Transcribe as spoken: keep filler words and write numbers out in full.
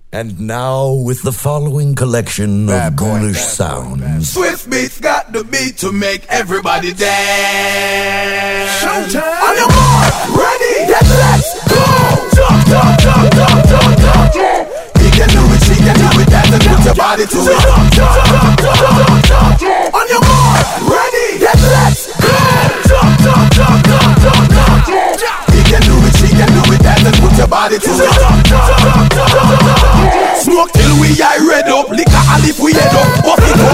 And now with the following collection Bad of boy, ghoulish bad sounds. Swift Beats got the beat to make everybody dance. Showtime! On your mark, ready, then let's go! Jump, jump, jump, jump, jump, jump, jump. He can do it, she can do it, dance and put your body to it. Jump, jump, jump, jump, jump, jump. On your mark, ready, then let's go! Jump, jump, jump, jump, jump, jump, jump. He can do it, she can do it, dance and put your body to it. Jump, jump, jump, jump, jump. Smoke till we eye red up, liquor and if we head up, buff it